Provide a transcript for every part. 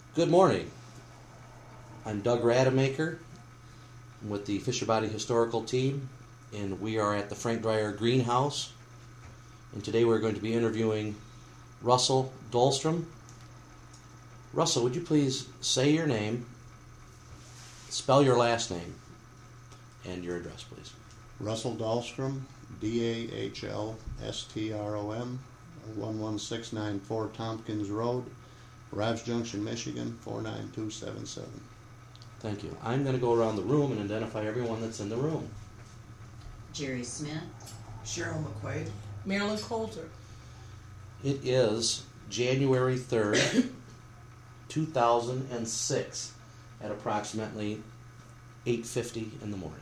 Good morning. I'm Doug Rademacher with the Fisher Body Historical Team, and we are at the Frank Dreyer Greenhouse. And today we're going to be interviewing Russell Dahlstrom. Russell, would you please say your name, spell your last name, and your address, please? Russell Dahlstrom, Dahlstrom, 11694 Tompkins Road, Ravs Junction, Michigan, 49277. Thank you. I'm going to go around the room and identify everyone that's in the room. Jerry Smith, Cheryl McQuaid, Marilyn Coulter. It is January 3rd, 2006 at approximately 8:50 in the morning.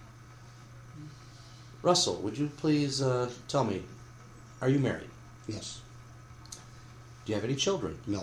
Russell, would you please tell me, are you married? Yes. Do you have any children? No.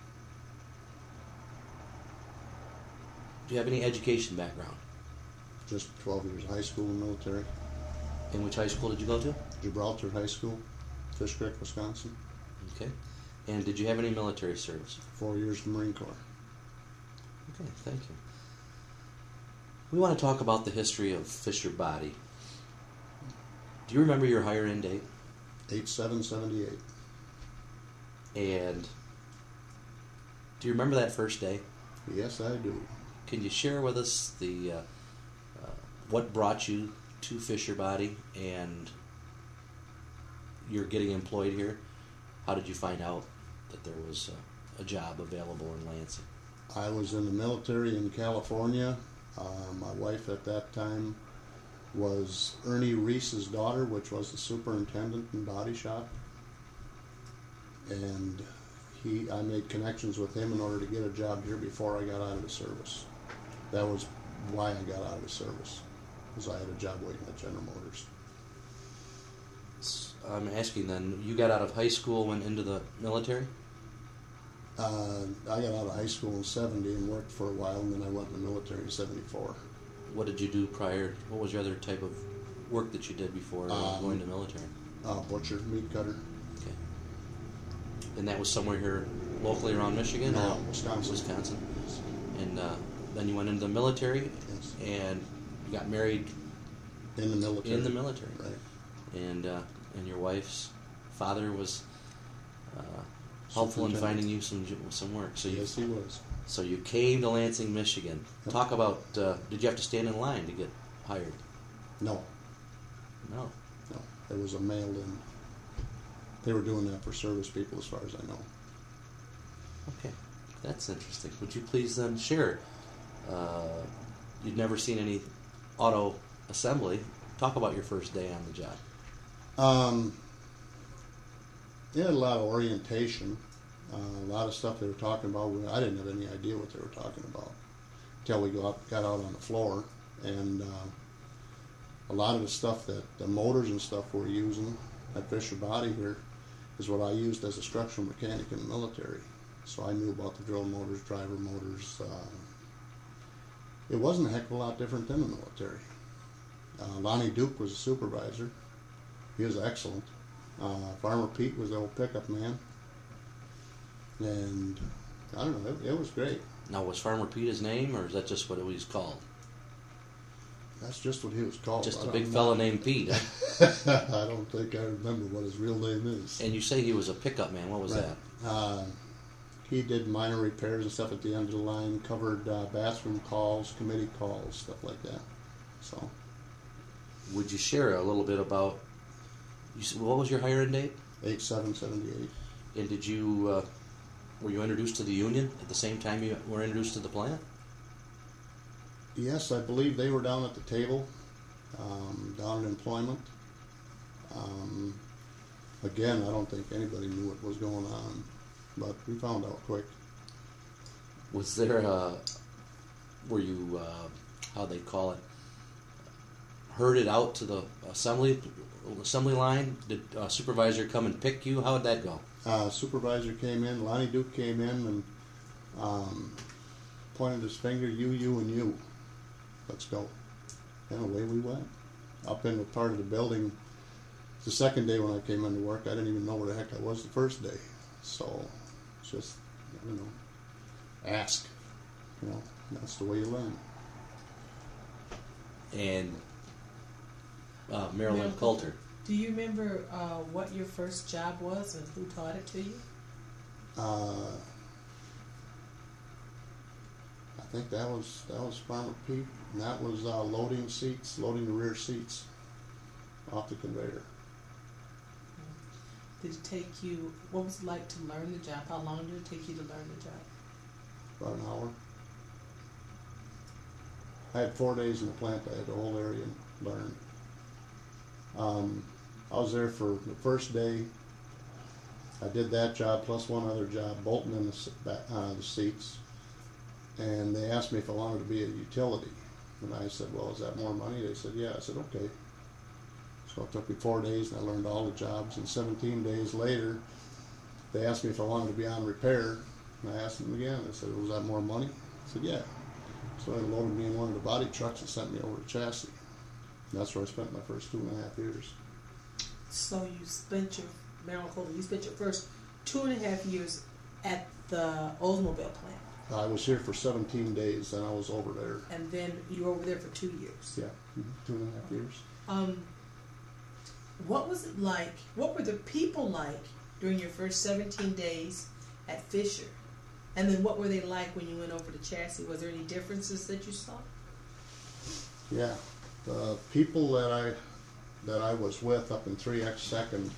Do you have any education background? Just 12 years high school and military. In which high school did you go to? Gibraltar High School, Fish Creek, Wisconsin. Okay. And did you have any military service? 4 years in the Marine Corps. Okay, thank you. We want to talk about the history of Fisher Body. Do you remember your hire-in date? 8/7/78. And do you remember that first day? Yes, I do. Can you share with us the what brought you to Fisher Body and you're getting employed here? How did you find out that there was a job available in Lansing? I was in the military in California. My wife at that time was Ernie Reese's daughter, which was the superintendent in Body Shop. And I made connections with him in order to get a job here before I got out of the service. That was why I got out of the service, because I had a job waiting at General Motors. I'm asking then, you got out of high school, went into the military? I got out of high school in 70 and worked for a while, and then I went in the military in 74. What did you do prior? What was your other type of work that you did before going to the military? Butcher, meat cutter. Okay. And that was somewhere here locally around Michigan? No, or Wisconsin. Wisconsin. And then you went into the military, Yes. and you got married In the military. in the military. Right. And your wife's father was helpful in finding you some work. So Yes, he was. So you came to Lansing, Michigan. Yep. Talk about, did you have to stand in line to get hired? No, No. it was a mailed-in. They were doing that for service people, as far as I know. Okay, that's interesting. Would you please then share? You'd never seen any auto assembly. Talk about your first day on the job. They had a lot of orientation, a lot of stuff they were talking about. I didn't have any idea what they were talking about until we got out on the floor. And a lot of the stuff that the motors and stuff we're using at Fisher Body here is what I used as a structural mechanic in the military. So I knew about the drill motors, driver motors. It wasn't a heck of a lot different than the military. Lonnie Duke was a supervisor. He was excellent. Farmer Pete was the old pickup man. And I don't know, it was great. Now, was Farmer Pete his name, or is that just what it was called? That's just what he was called. Just I a don't big know. fella named Pete, huh? I don't think I remember what his real name is. And you say he was a pickup man. What was Right. that? He did minor repairs and stuff at the end of the line, covered bathroom calls, committee calls, stuff like that. So, Would you share a little bit about, what was your hire-in date? 8/7/78. And did you, were you introduced to the union at the same time you were introduced to the plant? Yes, I believe they were down at the table, down in employment. Again, I don't think anybody knew what was going on, but we found out quick. Was there were you, how'd they call it, herded out to the assembly line? Did a supervisor come and pick you? How did that go? Supervisor came in, Lonnie Duke came in and pointed his finger, you, and you. Let's go. And away we went. Up in the part of the building. The second day when I came into work, I didn't even know where the heck I was the first day. So, it's just, I don't know. ask. You know, that's the way you learn. And Marilyn Coulter. Do you remember what your first job was and who taught it to you? I think that was Farmer Pete, and that was loading the rear seats off the conveyor. Did it take you, what was it like to learn the job? How long did it take you to learn the job? About an hour. I had 4 days in the plant. I had the whole area learned. I was there for the first day. I did that job plus one other job, bolting in the seats. And they asked me if I wanted to be a utility. And I said, well, is that more money? They said, yeah. I said, okay. So it took me 4 days, and I learned all the jobs. And 17 days later, they asked me if I wanted to be on repair. And I asked them again. I said, was that more money? I said, yeah. So they loaded me in one of the body trucks and sent me over to chassis. And that's where I spent my first 2.5 years. So you spent your first 2.5 years at the Oldsmobile plant. I was here for 17 days, and I was over there. And then you were over there for 2 years. Yeah, 2.5 years. What was it like? What were the people like during your first 17 days at Fisher? And then what were they like when you went over to chassis? Was there any differences that you saw? Yeah, the people that I was with up in 3X Second,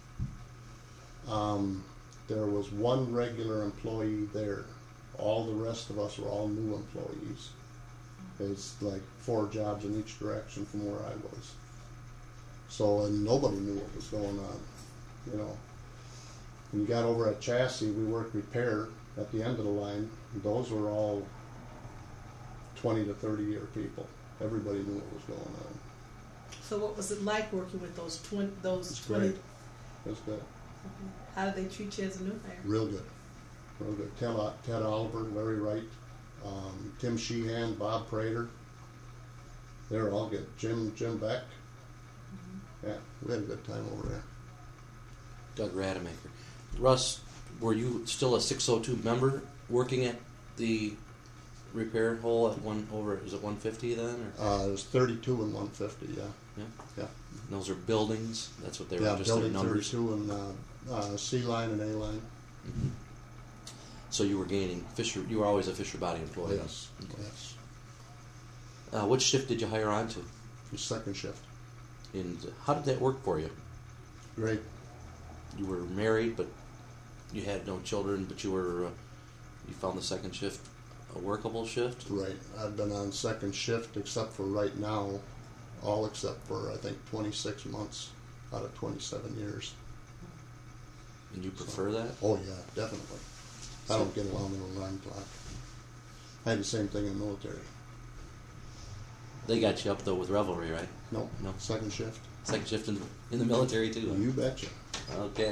there was one regular employee there. All the rest of us were all new employees. It's like 4 jobs in each direction from where I was. So, and nobody knew what was going on, you know. When you got over at chassis, we worked repair at the end of the line. Those were all 20 to 30 year people. Everybody knew what was going on. So what was it like working with those 20? It's great. It was good. How did they treat you as a new hire? Real good. Real good. Ted Oliver, Larry Wright, Tim Sheehan, Bob Prater. They were all good. Jim Beck. Yeah, we had a good time over there. Doug Rademacher. Russ, were you still a 602 member working at the repair hole at is it 150 then? Or? It was 32 and 150, yeah. Yeah. Yeah. And those are buildings. That's what they were. Yeah, Just their building numbers. 32 and C line and A line. Mm-hmm. So you were gaining Fisher. You were always a Fisher Body employee. Yes. Okay. Yes. Which shift did you hire onto? The second shift. And how did that work for you? Great. You were married, but you had no children. But you found the second shift a workable shift. Right. I've been on second shift except for right now, all except for I think 26 months out of 27 years. And you prefer that? Oh yeah, definitely. I don't get along with an alarm clock. I had the same thing in the military. They got you up though with revelry, right? No. Second shift. Second shift in the military too. You betcha. Okay.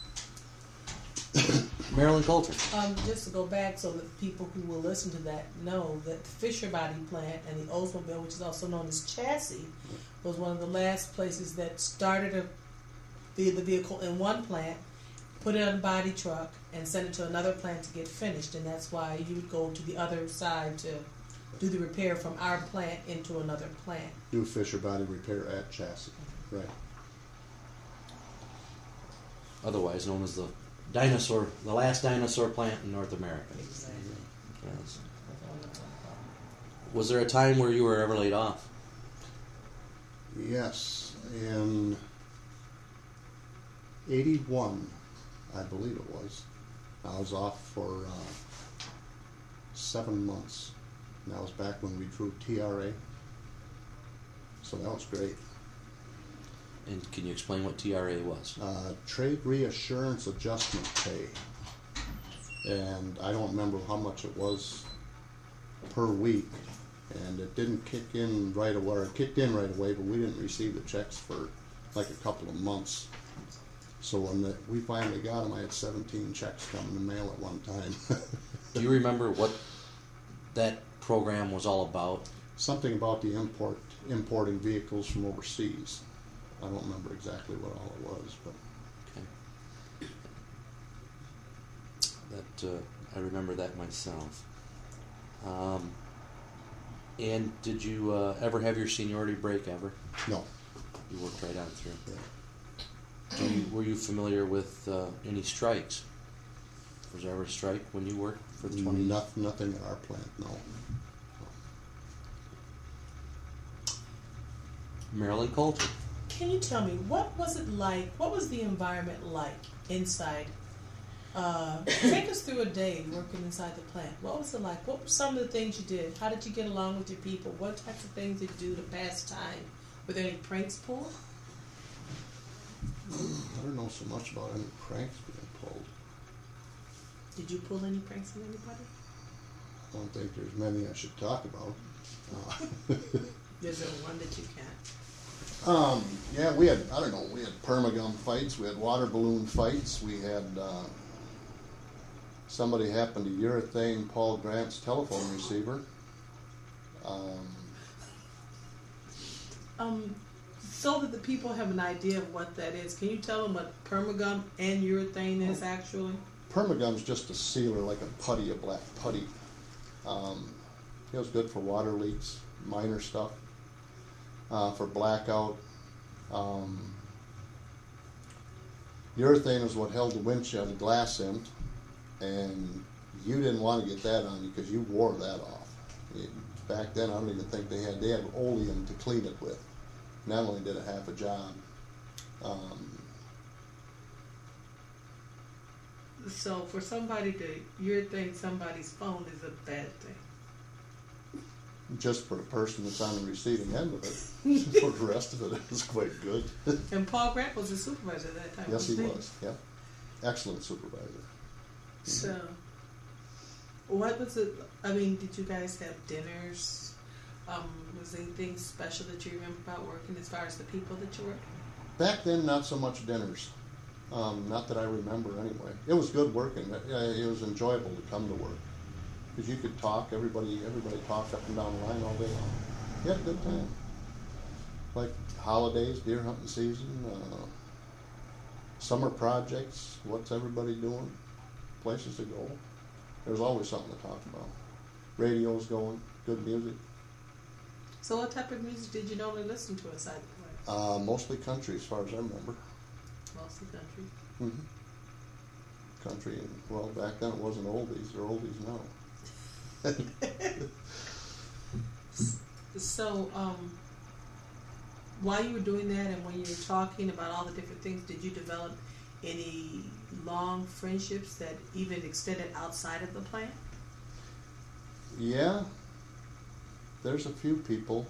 Marilyn Coulter. Just to go back so that people who will listen to that know that the Fisher Body plant and the Oldsmobile, which is also known as Chassis, was one of the last places that started the vehicle in one plant, put it on a body truck, and send it to another plant to get finished. And that's why you would go to the other side to do the repair from our plant into another plant. Do Fisher Body repair at chassis. Right. Otherwise known as the last dinosaur plant in North America. Exactly. Yes. Was there a time where you were ever laid off? Yes. In 81, I believe it was. I was off for 7 months. And that was back when we drew TRA. So that was great. And can you explain what TRA was? Trade Reassurance Adjustment Pay. And I don't remember how much it was per week. And it didn't kick in right away. It kicked in right away, but we didn't receive the checks for like a couple of months. So when we finally got them, I had 17 checks come in the mail at one time. Do you remember what that program was all about? Something about the importing vehicles from overseas. I don't remember exactly what all it was, but Okay. That I remember that myself. And did you ever have your seniority break ever? No. You worked right on through. Yeah. Were you familiar with any strikes? Was there ever a strike when you worked for the 20 years? Nothing at our plant, no. Marilyn Coulter. Can you tell me, what was it like? What was the environment like inside? Take us through a day working inside the plant. What was it like? What were some of the things you did? How did you get along with your people? What types of things did you do to pass time? Were there any pranks pulled? I don't know so much about any pranks being pulled. Did you pull any pranks on anybody? I don't think there's many I should talk about. Is there one that you can't? Yeah, we had permagum fights, we had water balloon fights, we had, somebody happened to urethane Paul Grant's telephone receiver. So that the people have an idea of what that is, can you tell them what permagum and urethane is actually? Permagum's just a sealer, like a putty, a black putty. It was good for water leaks, minor stuff. For blackout. Urethane is what held the windshield glass in, and you didn't want to get that on because you wore that off. Back then, I don't even think they had oleum to clean it with. Not only did it half a job. So for somebody to urethane somebody's phone is a bad thing. Just for the person that's on the receiving end of it. For the rest of it, it was quite good. And Paul Grant was a supervisor at that time. Yes, he wasn't was. Yeah, excellent supervisor. So, what was it? I mean, did you guys have dinners? Was there anything special that you remember about working as far as the people that you worked with? Back then, not so much dinners. Not that I remember anyway. It was good working. It was enjoyable to come to work. Because you could talk, everybody talked up and down the line all day long. You had a good time. Like holidays, deer hunting season, summer projects, what's everybody doing, places to go. There's always something to talk about. Radio's going, good music. So what type of music did you normally listen to inside the plant? Mostly country as far as I remember. Mostly country. Mm-hmm. Country, and well, back then it wasn't oldies, they're oldies now. So, while you were doing that and when you were talking about all the different things, did you develop any long friendships that even extended outside of the plant? Yeah, there's a few people.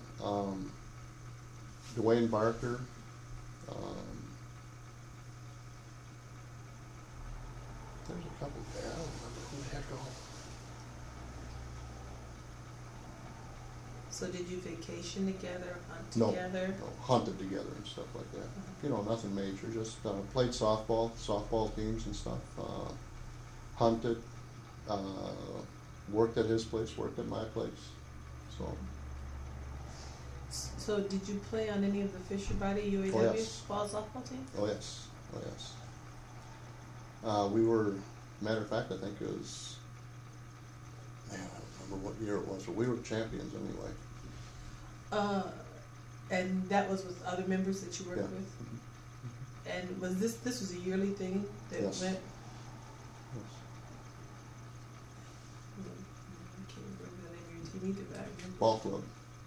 Dwayne Barker. There's a couple there. I don't remember who the heck all. So did you vacation together, hunt No, together? no, hunted together and stuff like that. You know, nothing major. Just played softball teams and stuff. Hunted. Worked at his place. Worked at my place. So did you play on any of the Fisher Body UAW Oh, yes. fall softball teams? Oh yes. Oh yes. We were. Matter of fact, I think it was. Man, I don't remember what year it was, but we were champions anyway. And that was with other members that you worked Yeah. with? And was this was a yearly thing that Yes. went? Yes. I can't remember the name of your team either, but I remember. Ball club.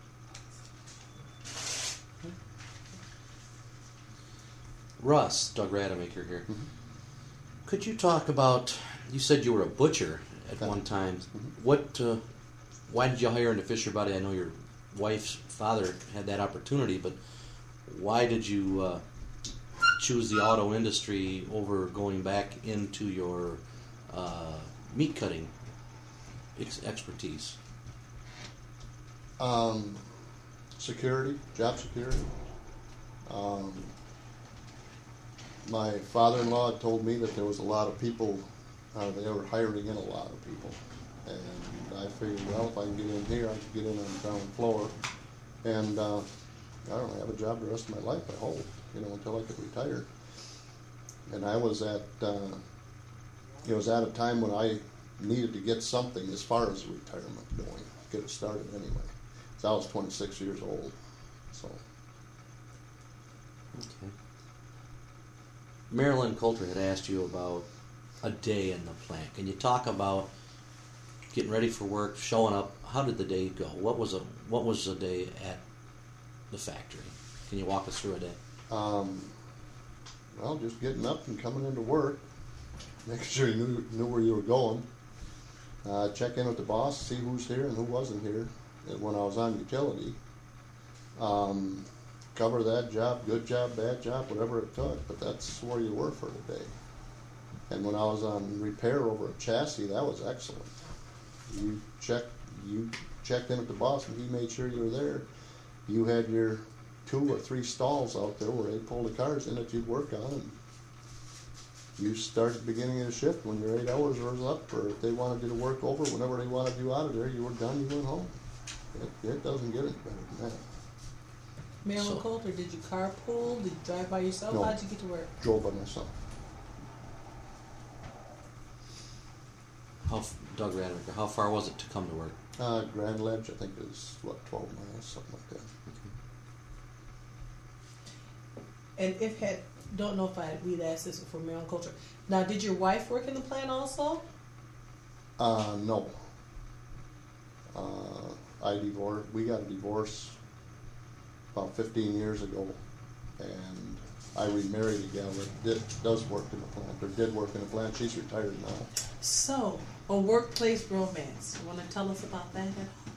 Russ, Doug Rademacher here. Mm-hmm. Could you talk about, you said you were a butcher at Yeah. one time. Mm-hmm. Why did you hire into Fisher Body? I know your wife's father had that opportunity, but why did you choose the auto industry over going back into your meat cutting expertise? Security, job security. My father-in-law had told me that there was a lot of people, they were hiring in a lot of people. And I figured, well, if I can get in here, I can get in on the ground floor. And I don't know, have a job the rest of my life, I hope, until I could retire. And I was at, it was at a time when I needed to get something as far as retirement going, get it started anyway. So I was 26 years old, so. Okay. Marilyn Coulter had asked you about a day in the plant. Can you talk about getting ready for work, showing up? How did the day go? What was a day at the factory? Can you walk us through a day? Well, just getting up and coming into work, making sure you knew where you were going. Check in with the boss, see who's here and who wasn't here when I was on utility. Cover that job, good job, bad job, whatever it took, but that's where you were for the day. And when I was on repair over a chassis, that was excellent. You checked in with the boss and he made sure you were there. You had your 2 or 3 stalls out there where they pulled the cars in that you'd work on, and you started beginning of the shift when your 8 hours was up, or if they wanted you to work over, whenever they wanted you out of there, you were done, you went home. It doesn't get any better than that. Marilyn Coulter, did you carpool? Did you drive by yourself? No. How did you get to work? Drove by myself. Doug Rademacher, how far was it to come to work? Grand Ledge, I think, is 12 miles, something like that. And don't know if we'd asked this before, Marilyn Coulter. Now, did your wife work in the plant also? No. We got a divorce about 15 years ago, and I remarried a gal that does work in the plant, or did work in the plant. She's retired now. So, a workplace romance. You want to tell us about that?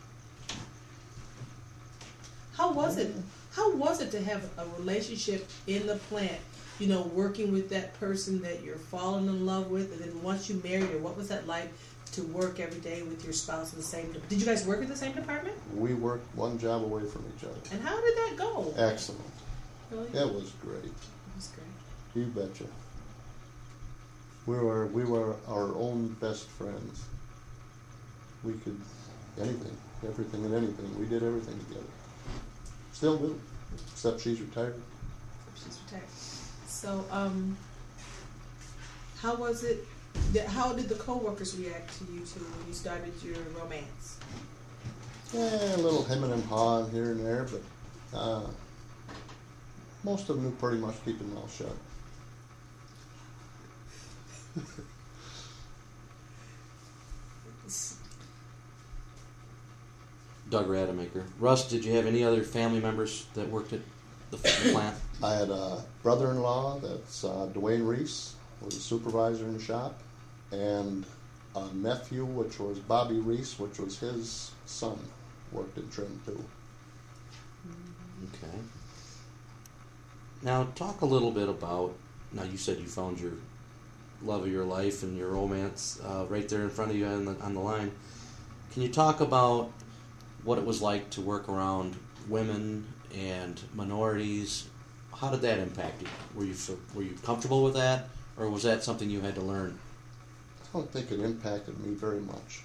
How was it? How was it to have a relationship in the plant? You know, working with that person that you're falling in love with, and then once you married her, what was that like to work every day with your spouse in the same? Did you guys work in the same department? We worked one job away from each other. And how did that go? Excellent. Really? It was great. It was great. You betcha. We were our own best friends. We could everything and anything. We did everything together. Still do, except she's retired. She's retired. So, how was it? How did the coworkers react to you two when you started your romance? A little hemming and hawing here and there, but most of them knew pretty much keep their mouth shut. Doug Rademacher. Russ, did you have any other family members that worked at the plant? I had a brother-in-law that's Dwayne Reese, was a supervisor in the shop, and a nephew, which was Bobby Reese, which was his son, worked in trim too. Okay. Now talk a little bit about, now you said you found your love of your life and your romance right there in front of you on the line. Can you talk about what it was like to work around women and minorities? How did that impact you? Were you comfortable with that, or was that something you had to learn? I don't think it impacted me very much.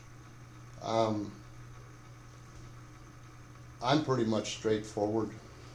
I'm pretty much straightforward.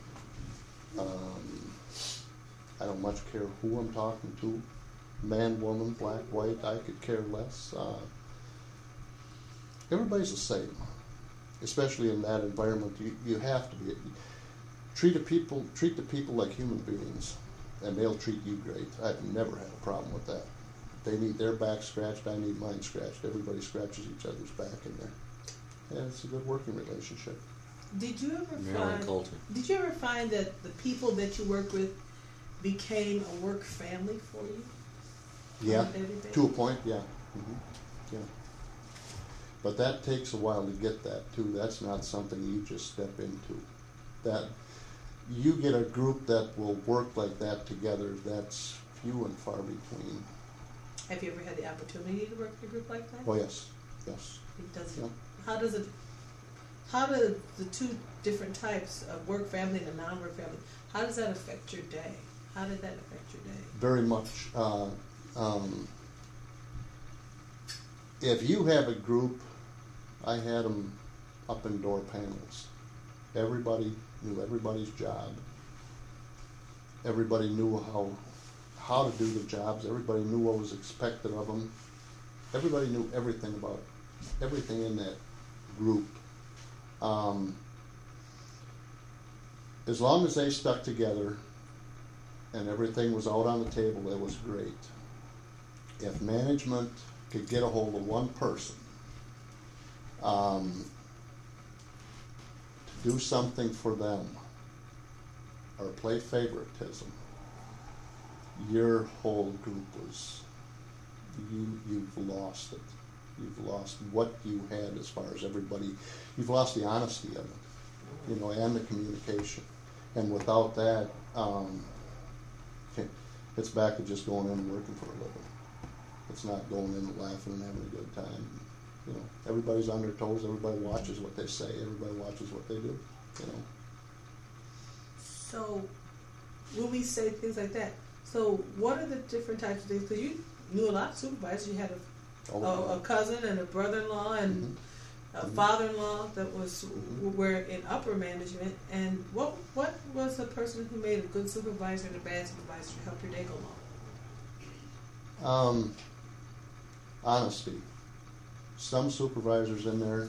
I don't much care who I'm talking to, man, woman, black, white. I could care less. Everybody's the same, especially in that environment. You have to be. Treat the people like human beings, and they'll treat you great. I've never had a problem with that. They need their back scratched, I need mine scratched. Everybody scratches each other's back in there. Yeah, it's a good working relationship. Did you ever Marilyn Coulter. Did you ever find that the people that you work with became a work family for you? Yeah, to a point, yeah. Yeah. But that takes a while to get that too. That's not something you just step into. That you get a group that will work like that together, that's few and far between. Have you ever had the opportunity to work in a group like that? Oh yes. It does. Yeah. How do the two different types of work family and a non-work family, how does that affect your day? How did that affect your day? Very much. If you have a group, I had them up in door panels. Everybody knew everybody's job. Everybody knew how to do the jobs. Everybody knew what was expected of them. everybody knew everything about everything in that group. As long as they stuck together and everything was out on the table, it was great. If management could get a hold of one person to do something for them or play favoritism, your whole group was, you've lost it. You've lost what you had as far as everybody. You've lost the honesty of it, and the communication. And without that, it's back to just going in and working for a living. It's not going in and laughing and having a good time. Everybody's on their toes. Everybody watches what they say. Everybody watches what they do. So, when we say things like that, so what are the different types of things? Because you knew a lot of supervisors. You had a cousin and a brother-in-law and a father-in-law that were in upper management. And what was a person who made a good supervisor and a bad supervisor to help your day go along? Honesty. Some supervisors in there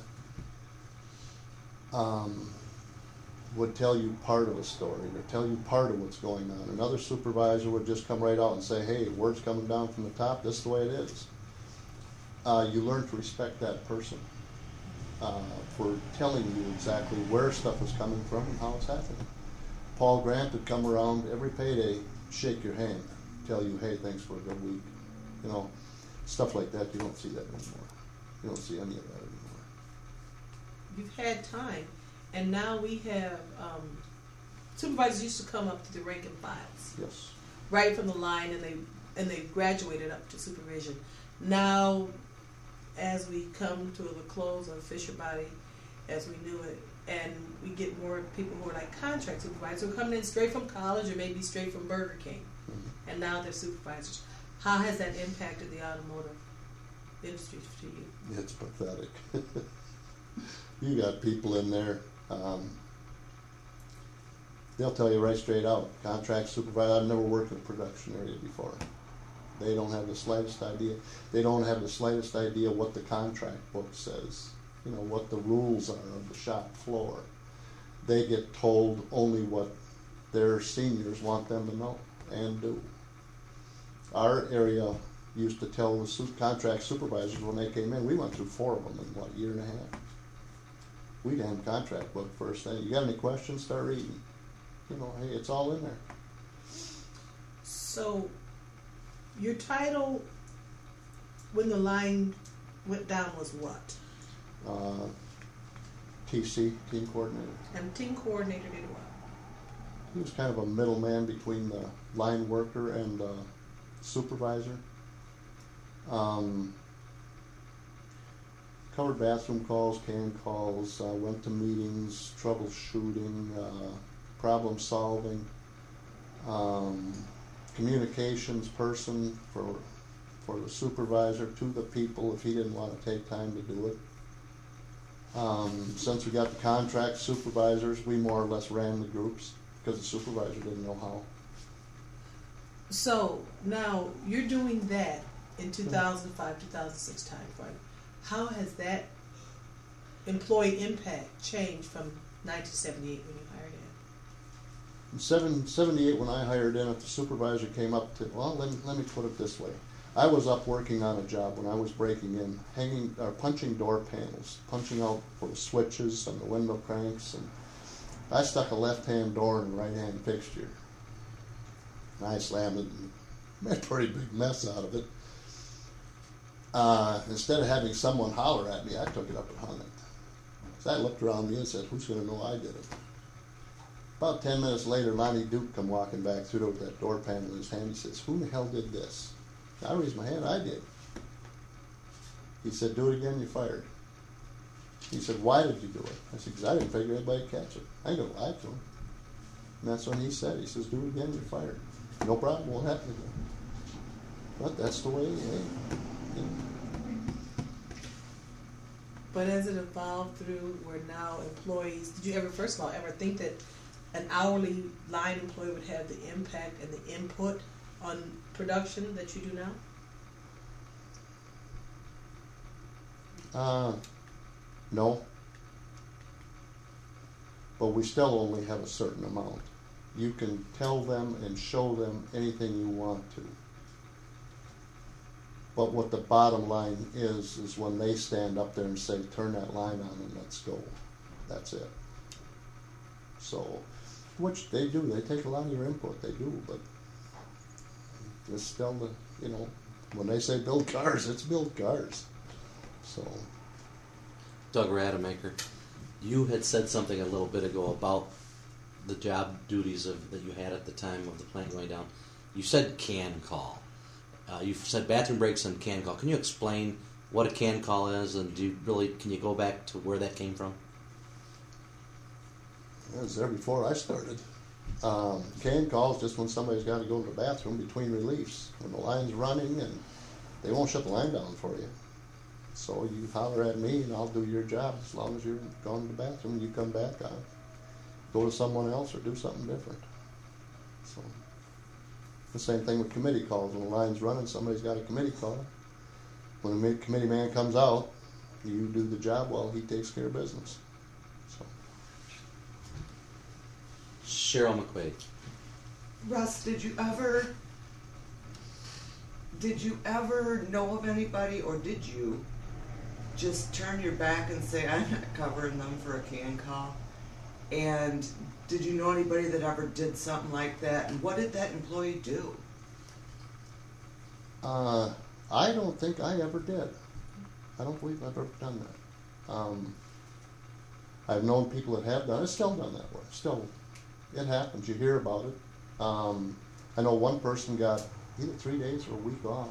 would tell you part of a story or tell you part of what's going on. Another supervisor would just come right out and say, hey, word's coming down from the top, this is the way it is. You learn to respect that person for telling you exactly where stuff is coming from and how it's happening. Paul Grant would come around every payday, shake your hand, tell you, hey, thanks for a good week. Stuff like that, you don't see that anymore. You don't see any of that anymore. You've had time, and now we have supervisors used to come up to the rank and files. Yes. Right from the line, and they graduated up to supervision. Now, as we come to the close of Fisher Body, as we knew it, and we get more people who are like contract supervisors who are coming in straight from college or maybe straight from Burger King, and now they're supervisors. How has that impacted the automotive industry to you? It's pathetic. You got people in there, they'll tell you right straight out, contract supervisor, I've never worked in a production area before. They don't have the slightest idea. They don't have the slightest idea what the contract book says, what the rules are of the shop floor. They get told only what their seniors want them to know and do. Our area used to tell the contract supervisors when they came in, we went through 4 of them in, a year and a half. We'd hand contract book first thing. You got any questions? Start reading. Hey, it's all in there. So, your title when the line went down was what? TC, team coordinator. And team coordinator did what? He was kind of a middleman between the line worker and the supervisor. Covered bathroom calls, can calls, went to meetings, troubleshooting, problem solving, communications person for the supervisor to the people if he didn't want to take time to do it. Since we got the contract supervisors, we more or less ran the groups because the supervisor didn't know how. So now you're doing that in 2005, 2006 time frame. How has that employee impact changed from 1978 when you hired in? In 78 when I hired in, if the supervisor came up to, well, let me put it this way. I was up working on a job when I was breaking in, punching door panels, punching out for the switches and the window cranks, and I stuck a left-hand door in a right-hand fixture. And I slammed it and made a pretty big mess out of it. Instead of having someone holler at me, I took it up and hung it. So I looked around me and said, who's going to know I did it? About 10 minutes later, Lonnie Duke come walking back through with that door panel in his hand. He says, who the hell did this? I raised my hand, I did. He said, do it again, you're fired. He said, why did you do it? I said, because I didn't figure anybody would catch it. I ain't going to lie to him. And that's when he said, he says, do it again, you're fired. No problem, won't happen again. But that's the way, hey. But as it evolved through, where now employees, did you ever, first of all, ever think that an hourly line employee would have the impact and the input on production that you do now? No. But we still only have a certain amount. You can tell them and show them anything you want to. But what the bottom line is when they stand up there and say, turn that line on and let's go. That's it. So, which they do. They take a lot of your input. They do. But it's still when they say build cars, it's build cars. So. Doug Rademacher, you had said something a little bit ago about the job duties that you had at the time of the plant going down. You said can call. You said bathroom breaks and can call. Can you explain what a can call is, and can you go back to where that came from? It was there before I started. Can call is just when somebody's got to go to the bathroom between reliefs. When the line's running and they won't shut the line down for you. So you holler at me and I'll do your job as long as you're gone to the bathroom and you come back. I'll go to someone else or do something different. So the same thing with committee calls. When the line's running, somebody's got a committee call. When the committee man comes out, you do the job while he takes care of business. So. Cheryl McQuaid. Russ, did you ever know of anybody, or did you just turn your back and say, I'm not covering them for a can call? And did you know anybody that ever did something like that? And what did that employee do? I don't think I ever did. I don't believe I've ever done that. I've known people that have done it. It's still done that way. Still, it happens. You hear about it. I know one person got either 3 days or a week off.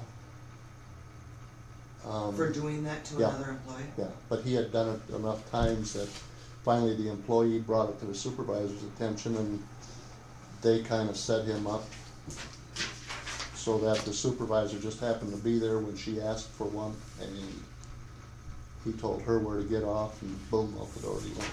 For doing that to another employee? Yeah, but he had done it enough times that finally the employee brought it to the supervisor's attention, and they kind of set him up so that the supervisor just happened to be there when she asked for one, and he told her where to get off, and boom, out the door he went.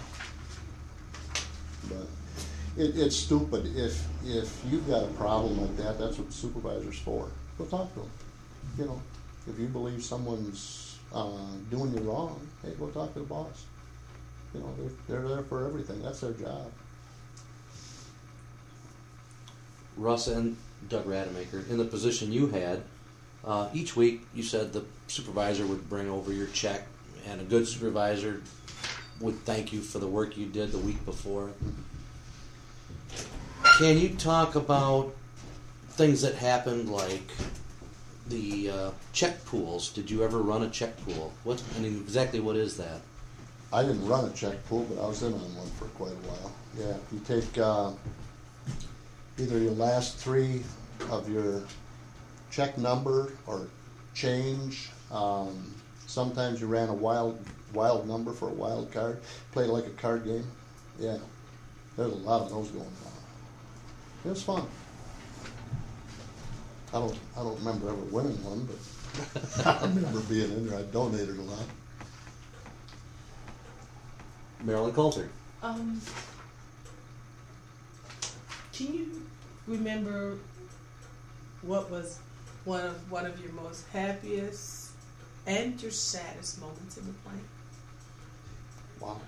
But it's stupid. If you've got a problem like that, that's what the supervisor's for. Go talk to them. If you believe someone's doing you wrong, hey, go talk to the boss. They're there for everything. That's their job. Russ and Doug Rademacher, in the position you had, each week you said the supervisor would bring over your check, and a good supervisor would thank you for the work you did the week before. Can you talk about things that happened, like the check pools? Did you ever run a check pool? Exactly what is that? I didn't run a check pool, but I was in on one for quite a while. Yeah, you take either your last three of your check number or change. Sometimes you ran a wild number for a wild card. Played like a card game. Yeah, there's a lot of those going on. It was fun. I don't remember ever winning one, but I remember being in there. I donated a lot. Marilyn Coulter. Can you remember what was one of your most happiest and your saddest moments in the plant? Wow.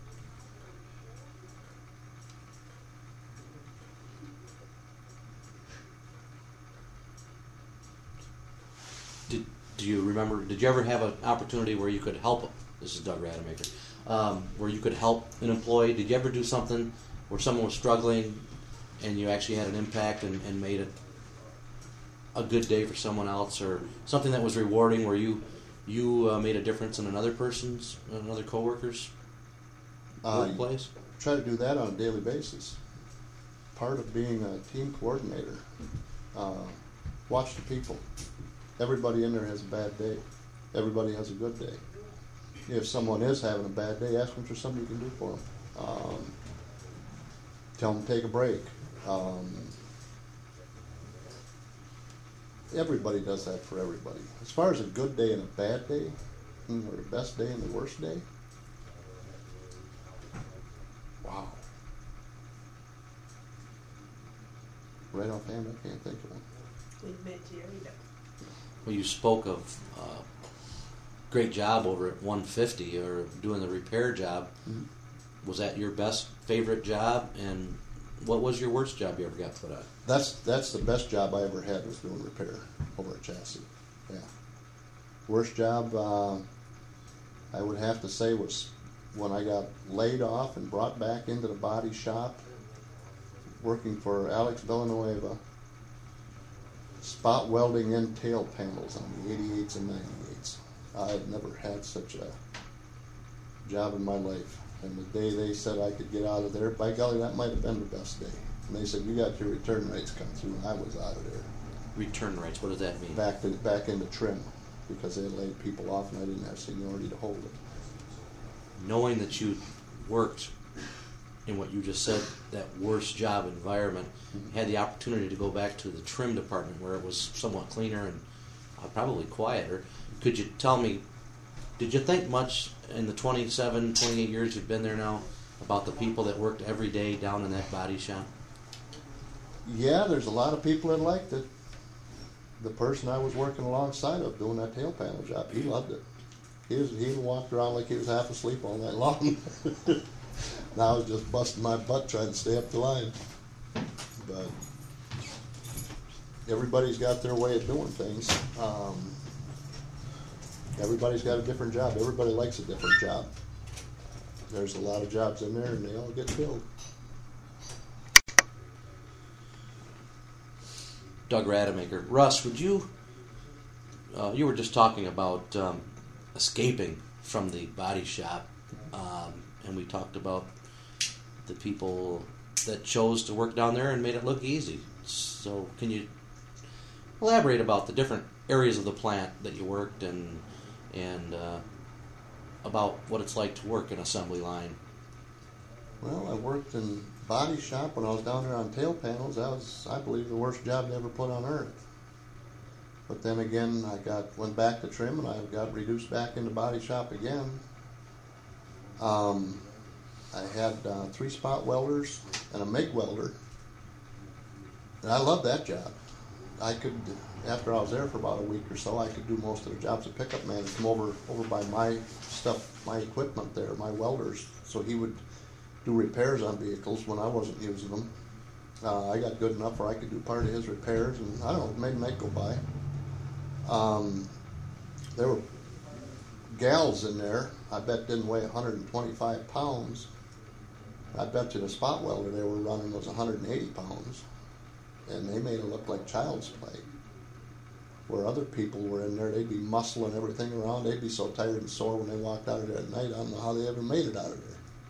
Do you remember, did you ever have an opportunity where you could help, this is Doug Rademacher, where you could help an employee? Did you ever do something where someone was struggling and you actually had an impact and made it a good day for someone else, or something that was rewarding where you made a difference in another coworker's workplace? Try to do that on a daily basis. Part of being a team coordinator. Watch the people. Everybody in there has a bad day. Everybody has a good day. If someone is having a bad day, ask them for something you can do for them. Tell them to take a break. Everybody does that for everybody. As far as a good day and a bad day, or the best day and the worst day, wow. Right offhand, I can't think of one. We met Jerry. Well, you spoke of great job over at 150 or doing the repair job. Mhm. Was that your best favorite job? And what was your worst job you ever got put on? That's the best job I ever had, was doing repair over at Chassis. Yeah. Worst job, I would have to say, was when I got laid off and brought back into the body shop, working for Alex Villanueva, spot welding in tail panels on the 88s and 98s. I had never had such a job in my life. And the day they said I could get out of there, by golly, that might have been the best day. And they said, you got your return rates come through, and I was out of there. Return rates, what does that mean? Back into trim, because they had laid people off and I didn't have seniority to hold it. Knowing that you worked in what you just said, that worst job environment, had the opportunity to go back to the trim department where it was somewhat cleaner and probably quieter. Could you tell me, did you think much in the 27, 28 years you've been there now about the people that worked every day down in that body shop? Yeah, there's a lot of people that liked it. The person I was working alongside of doing that tail panel job, he loved it. He walked around like he was half asleep all night long. And I was just busting my butt trying to stay up the line. But everybody's got their way of doing things. Everybody's got a different job. Everybody likes a different job. There's a lot of jobs in there, and they all get filled. Doug Rademacher. Russ, would you were just talking about escaping from the body shop, and we talked about the people that chose to work down there and made it look easy. So can you elaborate about the different areas of the plant that you worked and about what it's like to work an assembly line? Well, I worked in body shop when I was down there on tail panels. That was, I believe, the worst job ever put on earth. But then again, I went back to trim and I got reduced back into body shop again. I had 3 spot welders and a MIG welder, and I loved that job. I could, after I was there for about a week or so, I could do most of the jobs. The pickup man would come over by my stuff, my equipment there, my welders, so he would do repairs on vehicles when I wasn't using them. I got good enough where I could do part of his repairs, and I don't know, made the night go by. There were gals in there, I bet didn't weigh 125 pounds. I bet you the spot welder they were running was 180 pounds. And they made it look like child's play. Where other people were in there, they'd be muscling everything around. They'd be so tired and sore when they walked out of there at night. I don't know how they ever made it out of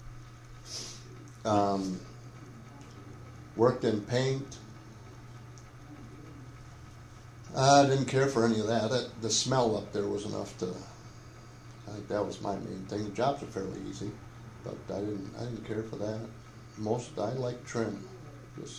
there. Worked in paint. I didn't care for any of that. The smell up there was enough to. I think that was my main thing. The jobs were fairly easy, but I didn't care for that. I liked trim. Just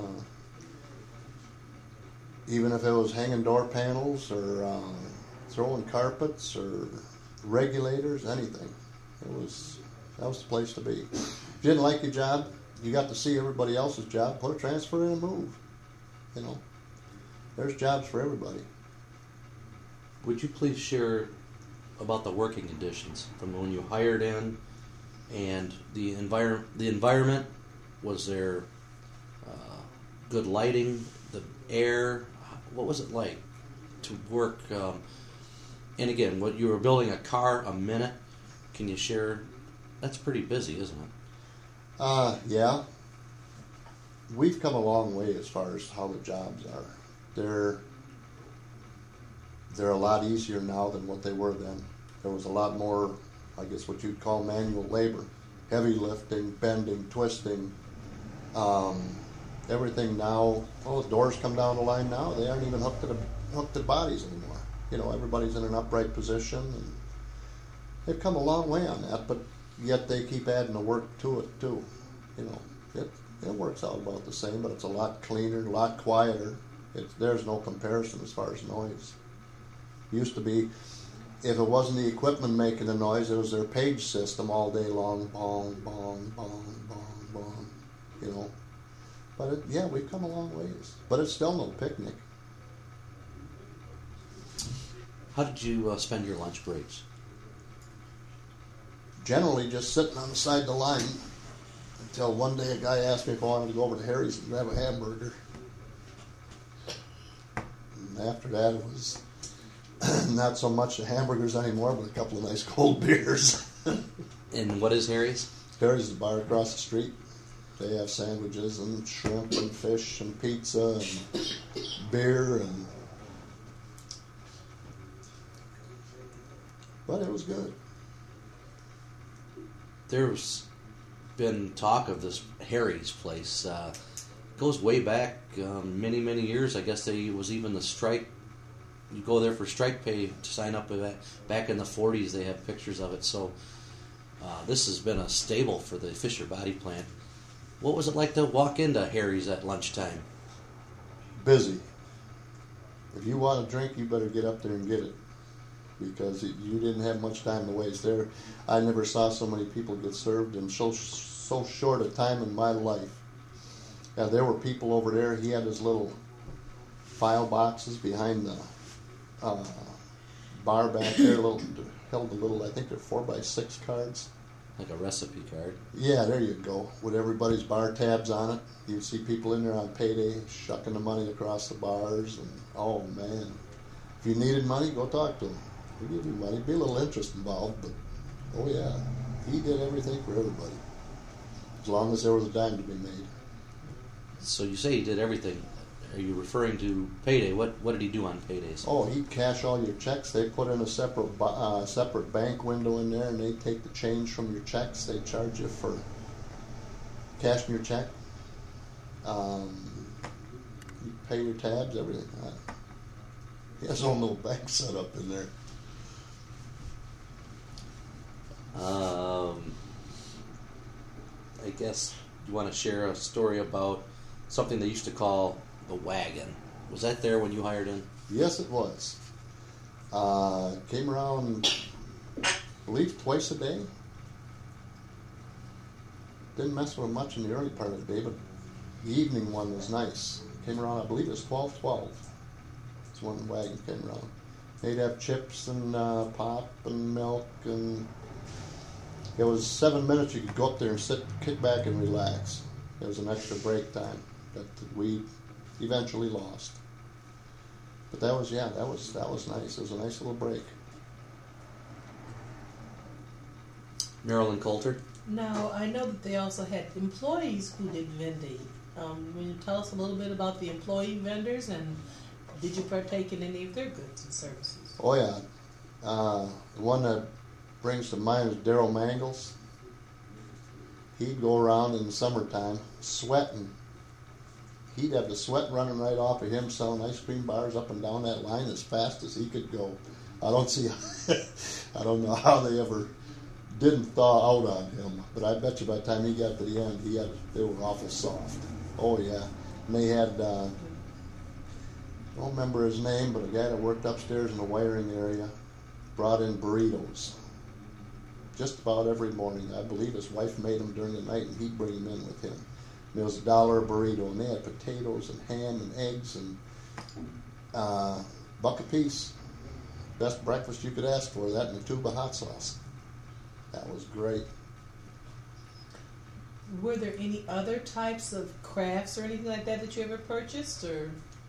even if it was hanging door panels or throwing carpets or regulators, anything. That was the place to be. If you didn't like your job, you got to see everybody else's job, put a transfer in and move. You know, there's jobs for everybody. Would you please share about the working conditions from when you hired in and the environment? Was there good lighting, the air? What was it like to work? And again, what you were building a car a minute. Can you share? That's pretty busy, isn't it? Yeah. We've come a long way as far as how the jobs are. They're a lot easier now than what they were then. There was a lot more, I guess, what you'd call manual labor, heavy lifting, bending, twisting. Everything now, well, the doors come down the line now. They aren't even hooked to the bodies anymore. You know, everybody's in an upright position, and they've come a long way on that. But yet they keep adding the work to it too. You know, it works out about the same, but it's a lot cleaner, a lot quieter. There's no comparison as far as noise. Used to be, if it wasn't the equipment making the noise, it was their page system all day long, bong, bong, bong, bong, bong. You know. But yeah, we've come a long ways. But it's still no picnic. How did you spend your lunch breaks? Generally just sitting on the side of the line until one day a guy asked me if I wanted to go over to Harry's and grab a hamburger. And after that, it was not so much the hamburgers anymore, but a couple of nice cold beers. And what is Harry's? Harry's is the bar across the street. They have sandwiches and shrimp and fish and pizza and beer and. But it was good. There's been talk of this Harry's place. Goes way back many, many years. I guess it was even the strike. You go there for strike pay to sign up. Back in the 40s, they have pictures of it. So this has been a staple for the Fisher Body Plant. What was it like to walk into Harry's at lunchtime? Busy. If you want a drink, you better get up there and get it, because you didn't have much time to waste there. I never saw so many people get served in so short a time in my life. Yeah, there were people over there. He had his little file boxes behind the bar back there, held a little, I think they're 4x6 cards. Like a recipe card. Yeah, there you go. With everybody's bar tabs on it. You'd see people in there on payday shucking the money across the bars. And oh man, if you needed money, go talk to him. He'll give you money. Be a little interest involved, but oh yeah, he did everything for everybody. As long as there was a dime to be made. So you say he did everything. Are you referring to payday? What did he do on paydays? Oh, he'd cash all your checks. They put in a separate bank window in there, and they take the change from your checks. They charge you for cashing your check. You pay your tabs, everything. He has his own little bank set up in there. I guess you want to share a story about something they used to call the wagon. Was that there when you hired in? Yes, it was. Came around, I believe, twice a day. Didn't mess with it much in the early part of the day, but the evening one was nice. Came around, I believe it was 12:12. That's when the wagon came around. They'd have chips and pop and milk, and it was 7 minutes. You could go up there and sit, kick back, and relax. There was an extra break time that we eventually lost. But that was nice. It was a nice little break. Marilyn Coulter? Now, I know that they also had employees who did vending. Will you tell us a little bit about the employee vendors, and did you partake in any of their goods and services? Oh yeah. The one that brings to mind is Daryl Mangles. He'd go around in the summertime sweating. He'd have the sweat running right off of him, selling ice cream bars up and down that line as fast as he could go. I don't know how they ever didn't thaw out on him, but I bet you by the time he got to the end, they were awful soft. Oh yeah. And they had, I don't remember his name, but a guy that worked upstairs in the wiring area brought in burritos just about every morning. I believe his wife made them during the night, and he'd bring them in with him. And it was $1 a burrito, and they had potatoes and ham and eggs and buck a piece. Best breakfast you could ask for, that and a tube of hot sauce. That was great. Were there any other types of crafts or anything like that you ever purchased, or?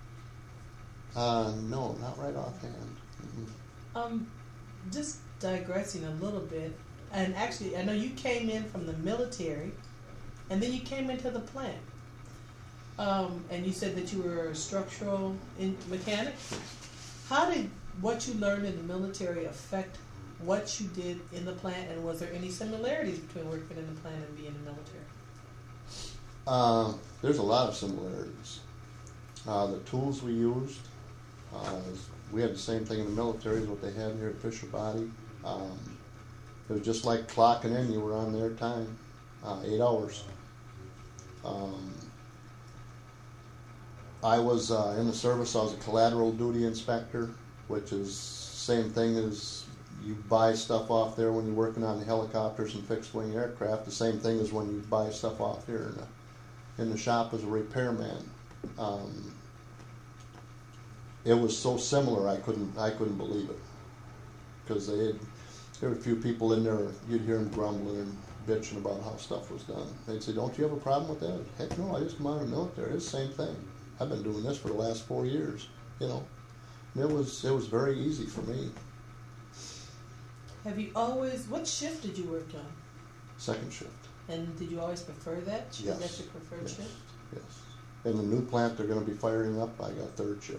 No, not right offhand. Mm-hmm. Just digressing a little bit, and actually, I know you came in from the military, and then you came into the plant. And you said that you were a structural mechanic. How did what you learned in the military affect what you did in the plant, and was there any similarities between working in the plant and being in the military? There's a lot of similarities. The tools we used, we had the same thing in the military as what they had here at Fisher Body. It was just like clocking in. You were on their time, 8 hours. I was in the service. I was a collateral duty inspector, which is same thing as you buy stuff off there when you're working on the helicopters and fixed-wing aircraft. The same thing as when you buy stuff off here in the shop as a repairman. It was so similar, I couldn't believe it. because there were a few people in there, you'd hear them grumbling and bitching about how stuff was done. They'd say, don't you have a problem with that? Heck no, I just come out of the military. It's the same thing. I've been doing this for the last 4 years, you know. And it was very easy for me. Have you always, what shift did you work on? Second shift. And did you always prefer that? Yes. That's your preferred Yes. shift? Yes. And the new plant they're going to be firing up, I got third shift.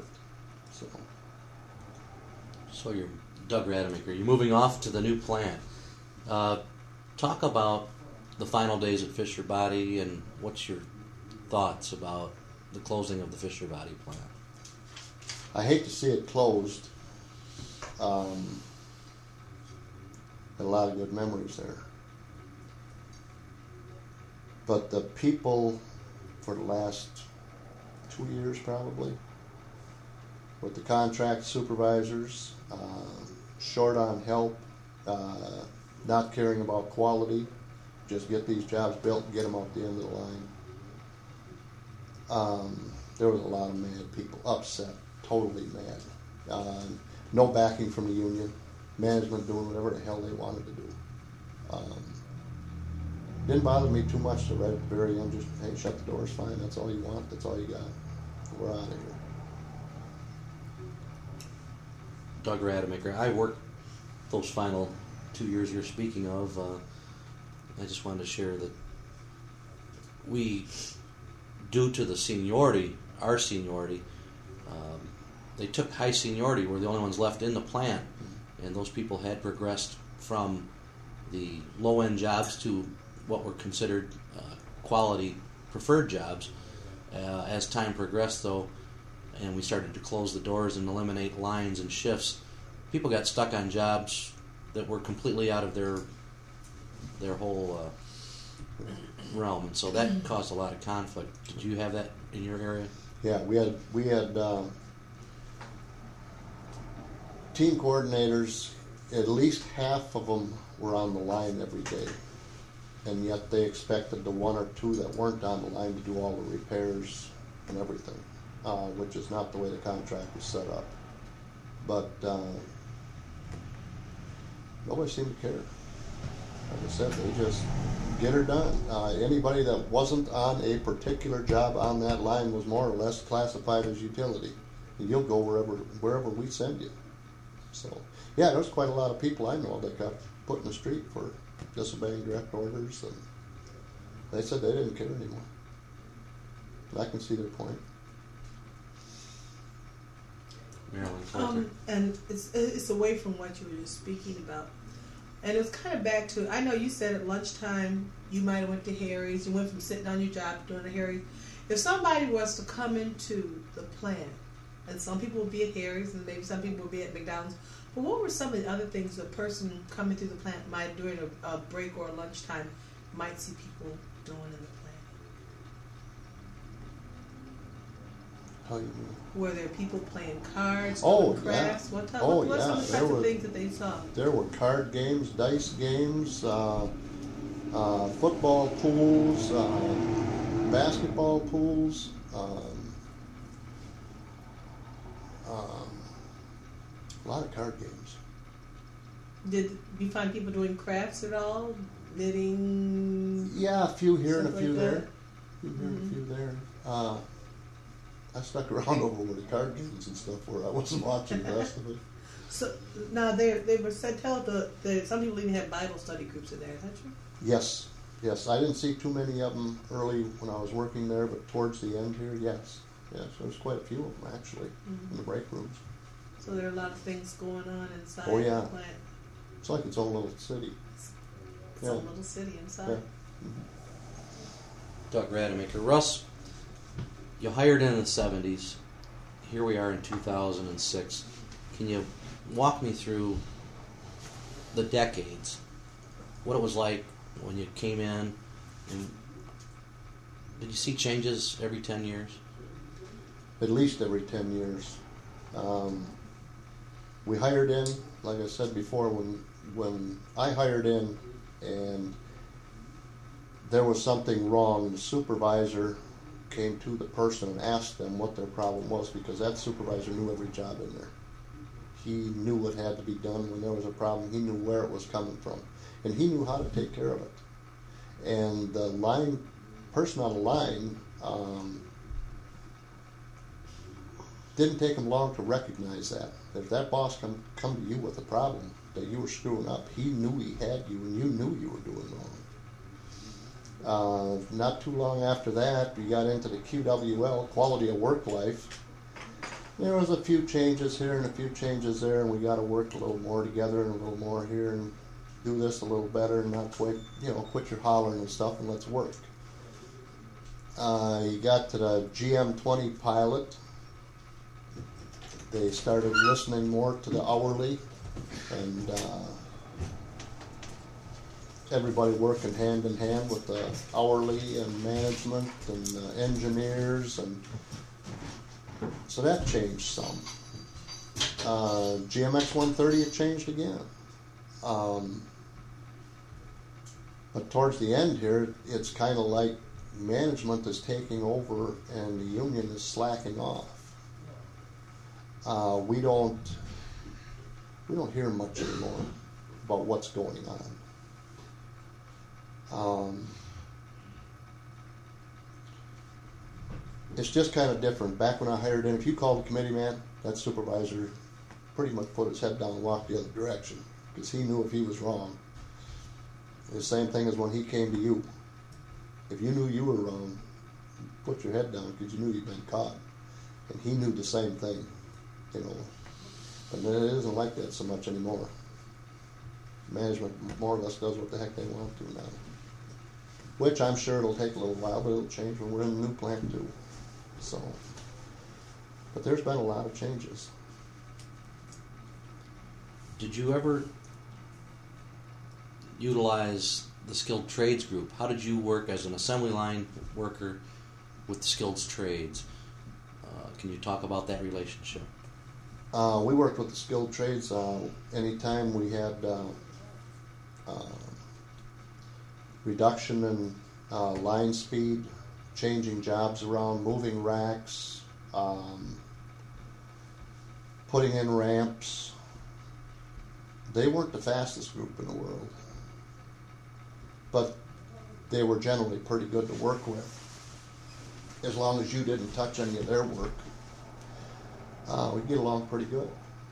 So you're Doug Rademacher. You're moving off to the new plant. Talk about the final days at Fisher Body and what's your thoughts about the closing of the Fisher Body plant? I hate to see it closed. Had a lot of good memories there. But the people for the last 2 years probably, with the contract supervisors, short on help, not caring about quality, just get these jobs built and get them out the end of the line. There was a lot of mad people, upset, totally mad. No backing from the union, management doing whatever the hell they wanted to do. Didn't bother me too much to right at the very end, just, hey, shut the doors, fine, that's all you want, that's all you got. We're out of here. Doug Rademacher. I worked those final 2 years you're speaking of. I just wanted to share that we, due to the seniority, our seniority, they took high seniority. We're the only ones left in the plant, and those people had progressed from the low-end jobs to what were considered quality preferred jobs. As time progressed, though, and we started to close the doors and eliminate lines and shifts, people got stuck on jobs that were completely out of their whole realm, and so that caused a lot of conflict. Did you have that in your area? Yeah, we had team coordinators. At least half of them were on the line every day, and yet they expected the one or two that weren't on the line to do all the repairs and everything, which is not the way the contract was set up. But nobody seemed to care. Like I said, they just get her done. Anybody that wasn't on a particular job on that line was more or less classified as utility. You'll go wherever we send you. So, yeah, there's quite a lot of people I know that got put in the street for disobeying direct orders, and they said they didn't care anymore. I can see their point. Marilyn Coulter. And it's away from what you were just speaking about. And it was kind of back to, I know you said at lunchtime you might have went to Harry's, you went from sitting on your job to doing a Harry's. If somebody was to come into the plant, and some people would be at Harry's and maybe some people would be at McDonald's, but what were some of the other things a person coming through the plant might, during a break or a lunchtime, might see people doing in the plant? How you mean? Were there people playing cards, Oh, doing crafts? yeah. What Oh, what yeah. some of the There types were- of things that they saw? There were card games, dice games, football pools, basketball pools, a lot of card games. Did you find people doing crafts at all? Knitting? Yeah, a few here and a Stuff few like there. that. A few here and a few there. I stuck around over where the card games and stuff were. I wasn't watching the rest of it. So now they were said some people even had Bible study groups in there. Is that true? Yes, yes. I didn't see too many of them early when I was working there, but towards the end here, yes. Yes, there was quite a few of them actually in the break rooms. So there are a lot of things going on inside Oh, yeah. the plant. It's like its own little city. It's Yeah. a little city inside. Yeah. Doug Rademacher. Russ, you hired in the 70s. Here we are in 2006. Can you walk me through the decades? What it was like when you came in? And did you see changes every 10 years? At least every 10 years. We hired in, like I said before, when I hired in and there was something wrong, the supervisor came to the person and asked them what their problem was, because that supervisor knew every job in there. He knew it had to be done when there was a problem. He knew where it was coming from, and he knew how to take care of it. And the person on the line didn't take him long to recognize that. If that boss come to you with a problem that you were screwing up, he knew he had you, and you knew you were doing wrong. Not too long after that, we got into the QWL, quality of work life. There was a few changes here and a few changes there, and we got to work a little more together and a little more here and do this a little better and not quit your hollering and stuff and let's work. You got to the GM20 pilot. They started listening more to the hourly, and everybody working hand in hand with the hourly and management and engineers, and so that changed some. GMX 130 it changed again. But towards the end here, it's kind of like management is taking over and the union is slacking off. We don't hear much anymore about what's going on. It's just kind of different. Back when I hired in, if you called the committee man, that supervisor pretty much put his head down and walked the other direction because he knew if he was wrong. The same thing as when he came to you. If you knew you were wrong, put your head down because you knew you'd been caught. And he knew the same thing, But it isn't like that so much anymore. Management more or less does what the heck they want to now. Which I'm sure it'll take a little while, but it'll change when we're in the new plant too. So, but there's been a lot of changes. Did you ever utilize the skilled trades group? How did you work as an assembly line worker with the skilled trades? Can you talk about that relationship? We worked with the skilled trades anytime we had reduction in line speed, changing jobs around, moving racks, putting in ramps. They weren't the fastest group in the world, but they were generally pretty good to work with. As long as you didn't touch any of their work, we'd get along pretty good.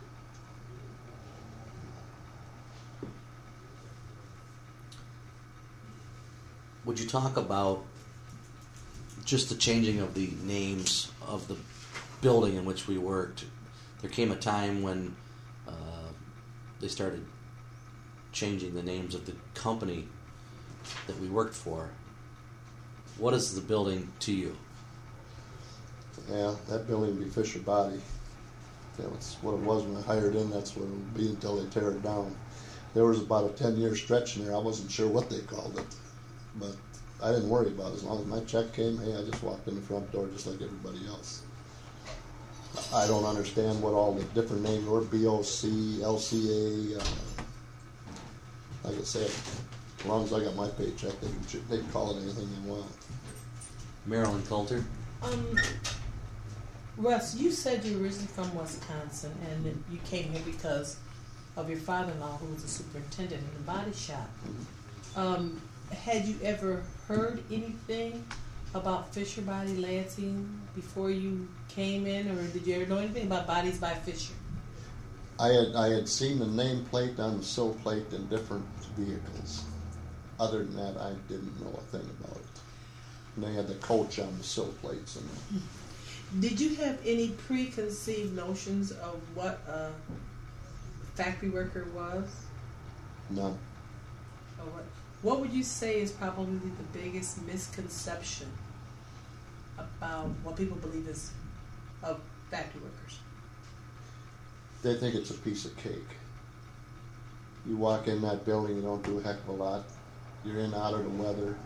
Would you talk about just the changing of the names of the building in which we worked? There came a time when they started changing the names of the company that we worked for. What is the building to you? Yeah, that building would be Fisher Body. That's what it was when I hired in. That's what it would be until they tear it down. There was about a 10-year stretch in there. I wasn't sure what they called it, but I didn't worry about it. As long as my check came, hey, I just walked in the front door just like everybody else. I don't understand what all the different names were, BOC, LCA. Like I said, as long as I got my paycheck, they can call it anything they want. Marilyn Coulter? Russ, you said you were originally from Wisconsin and that you came here because of your father-in-law who was a superintendent in the body shop. Had you ever heard anything about Fisher Body Lansing before you came in, or did you ever know anything about Bodies by Fisher? I had seen the nameplate on the sill plate in different vehicles. Other than that, I didn't know a thing about it. And they had the coach on the sill plates. And did you have any preconceived notions of what a factory worker was? none. Or what would you say is probably the biggest misconception about what people believe is of factory workers? They think it's a piece of cake. You walk in that building, you don't do a heck of a lot. You're in out of the weather.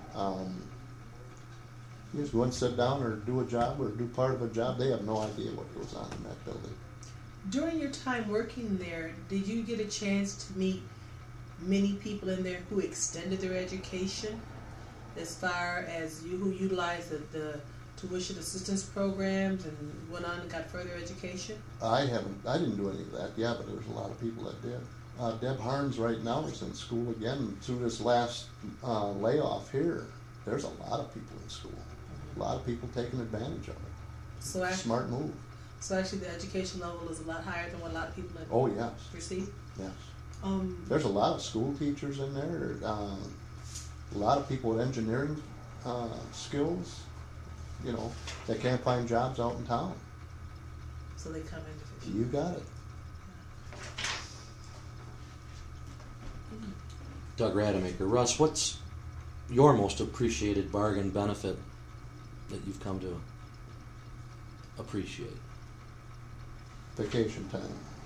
You just go and sit down or do a job or do part of a job. They have no idea what goes on in that building. During your time working there, did you get a chance to meet many people in there who extended their education as far as you who utilized the tuition assistance programs and went on and got further education? I didn't do any of that. Yeah, but there's a lot of people that did. Deb Harns right now is in school again. Through this last layoff here, there's a lot of people in school. A lot of people taking advantage of it. So actually, Smart move. So actually, the education level is a lot higher than what a lot of people have Oh yes, received. yes. Um, There's a lot of school teachers in there. A lot of people with engineering skills. You know, they can't find jobs out in town. so they come into Fisher. You got it. Doug Rademacher. Russ, what's your most appreciated bargain benefit that you've come to appreciate? Vacation time.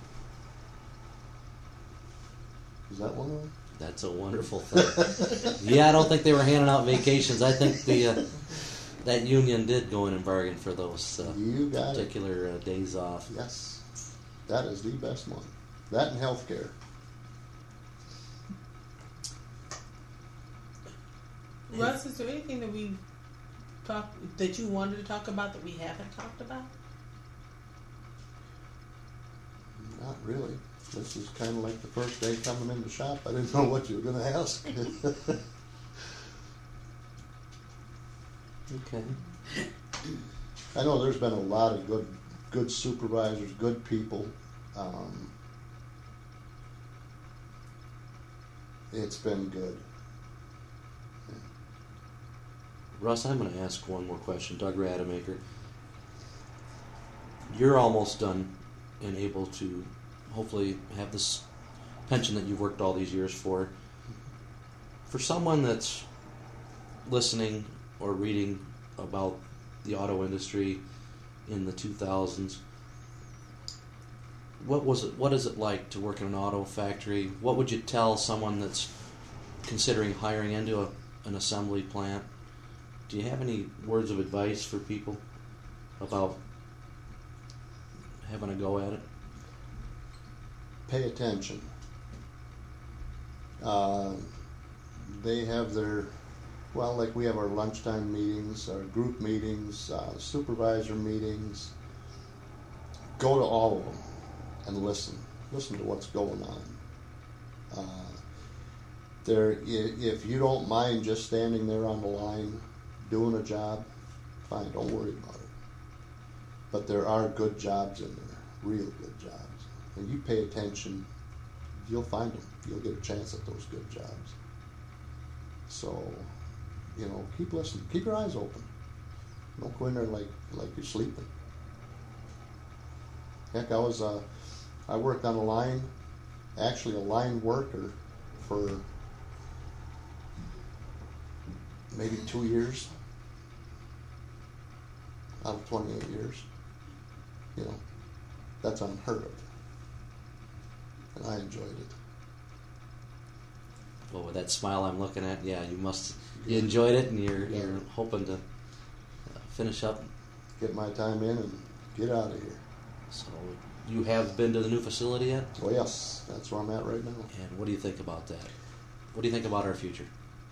Is that one of them? That's a wonderful thing. Yeah, I don't think they were handing out vacations. I think the that union did go in and bargain for those You got it. particular days off. Yes. That is the best one. That and healthcare. Russ, is there anything that we talked that you wanted to talk about that we haven't talked about? Not really. This is kind of like the first day coming in the shop. I didn't know what you were going to ask. Okay. I know there's been a lot of good supervisors, good people. It's been good. Russ, I'm going to ask one more question. Doug Rademacher, you're almost done and able to hopefully have this pension that you've worked all these years for. For someone that's listening or reading about the auto industry in the 2000s, what is it like to work in an auto factory? What would you tell someone that's considering hiring into an assembly plant? Do you have any words of advice for people about having a go at it? Pay attention. They have their, well, like we have our lunchtime meetings, our group meetings, supervisor meetings. Go to all of them and listen. Listen to what's going on. If you don't mind just standing there on the line doing a job, fine, don't worry about it. But there are good jobs in there, real good jobs. And you pay attention, you'll find them. You'll get a chance at those good jobs. So, you know, keep listening. Keep your eyes open. Don't go in there like you're sleeping. Heck, I worked on a line, actually a line worker for maybe 2 years out of 28 years. You know, that's unheard of. And I enjoyed it. Well, with that smile I'm looking at, yeah, you enjoyed it, and you're hoping to finish up. Get my time in and get out of here. So you have been to the new facility yet? Oh yes, that's where I'm at right now. And what do you think about that? What do you think about our future?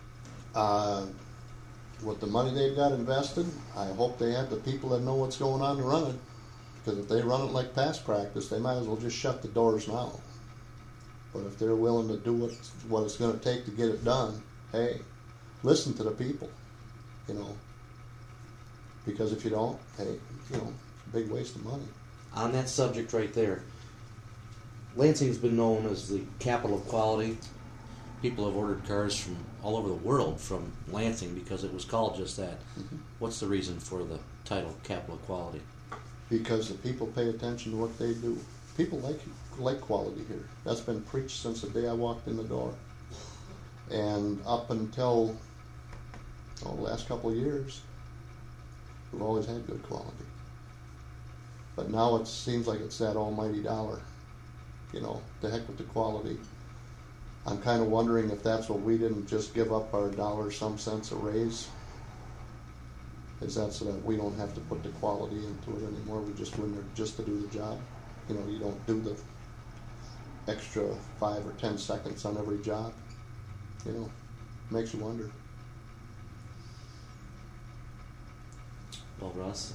With the money they've got invested, I hope they have the people that know what's going on to run it. Because if they run it like past practice, they might as well just shut the doors now. But if they're willing to do what it's going to take to get it done, hey, listen to the people, you know. Because if you don't, hey, you know, it's a big waste of money. On that subject right there, Lansing's been known as the capital of quality. People have ordered cars from all over the world from Lansing because it was called just that. Mm-hmm. What's the reason for the title capital of quality? Because the people pay attention to what they do. People like quality here. That's been preached since the day I walked in the door. And up until the last couple of years, we've always had good quality. But now it seems like it's that almighty dollar. You know, the heck with the quality. I'm kind of wondering if that's what we didn't just give up our dollar some cents a raise. Is that so that we don't have to put the quality into it anymore? We just go in there just to do the job. You know, you don't do the extra 5 or 10 seconds on every job. You know, makes you wonder. Well, Russ,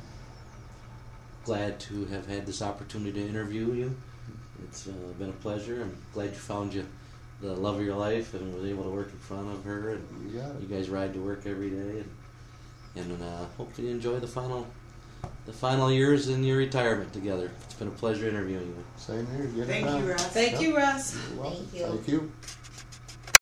glad to have had this opportunity to interview you. It's been a pleasure. I'm glad you found the love of your life and was able to work in front of her. And You got it. you guys ride to work every day, and hopefully you enjoy the final years in your retirement together. It's been a pleasure interviewing you. Same here. Get it Thank done. you, Russ. Thank you, Russ. You're welcome. Thank you. Thank you.